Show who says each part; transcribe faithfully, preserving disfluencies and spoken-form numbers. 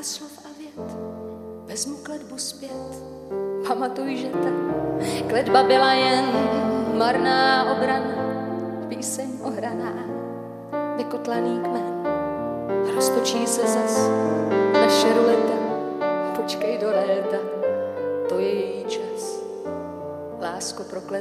Speaker 1: pár slov a vět, vezmu kletbu zpět. Pamatuj, že ta kletba byla jen marná obrana, píseň ohraná, vykotlaný kmen. Roztočí se zas naše ruleta, počkej do léta, to je její čas. Lásko prokletá.